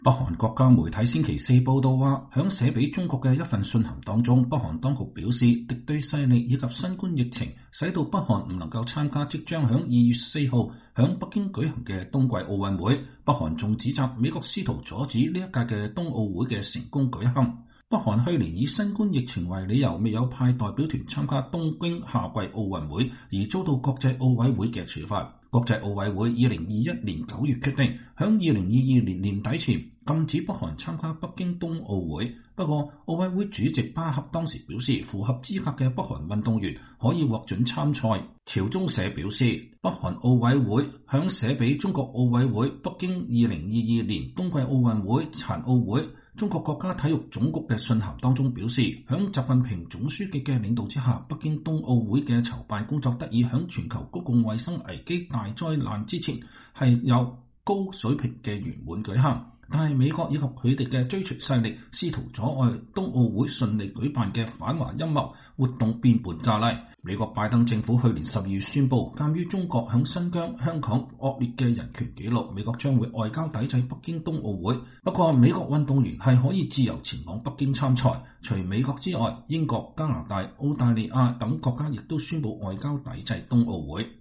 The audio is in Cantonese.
北韓國家媒體星期四報道話，響寫俾中國嘅一份信函當中，北韓當局表示，敵對勢力以及新冠疫情使到北韓唔能夠參加即將響2月4號響北京舉行嘅冬季奧運會。北韓仲指責美國試圖阻止呢一屆嘅冬奧會嘅成功舉行。北韓去年以新冠疫情為理由，未有派代表團參加東京夏季奧運會，而遭到國際奧委會嘅處罰。國際奧委會2021年9月決定，響2022年年底前禁止北韓參加北京冬奧會。不過，奧委會主席巴克當時表示，符合資格嘅北韓運動員可以獲准參賽。朝中社表示，北韓奧委會響寫俾中國奧委會北京2022年冬季奧運會殘奧會中國國家體育總局嘅信函當中表示，響習近平總書記嘅領導之下，北京冬奧會嘅籌辦工作得以響全球公共衛生危機大災難之前係有高水平嘅圓滿舉行。但係美國以及佢哋嘅追隨勢力試圖阻礙冬奧會順利舉辦嘅反華陰謀活動變本加厲。美國拜登政府去年12月宣布，鑑於中國響新疆、香港惡劣嘅人權紀錄，美國將會外交抵制北京冬奧會。不過，美國運動員係可以自由前往北京參賽。除美國之外，英國、加拿大、澳大利亞等國家亦都宣布外交抵制冬奧會。